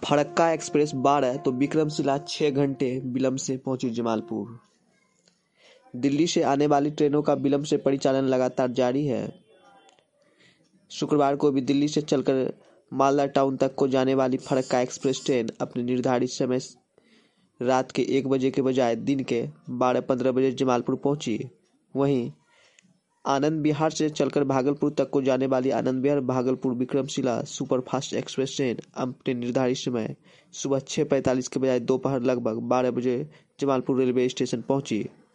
Farakka express 12 तो विक्रमशिला 6 घंटे विलंब से पहुंची जमालपुर। दिल्ली से आने वाली ट्रेनों का विलंब से परिचालन लगातार जारी है। शुक्रवार को भी दिल्ली से चलकर मालदा टाउन तक को जाने वाली फरक्का एक्सप्रेस ट्रेन अपने निर्धारित समय रात के 1 बजे के बजाय दिन के 12:15 बजे जमालपुर पहुंची। वहीं आनंद विहार से चलकर भागलपुर तक को जाने वाली Anand Vihar Bhagalpur Vikramshila superfast express train अपने निर्धारित समय सुबह 6:45 के बजाय दोपहर लगभग 12 बजे जमालपुर रेलवे स्टेशन पहुंची।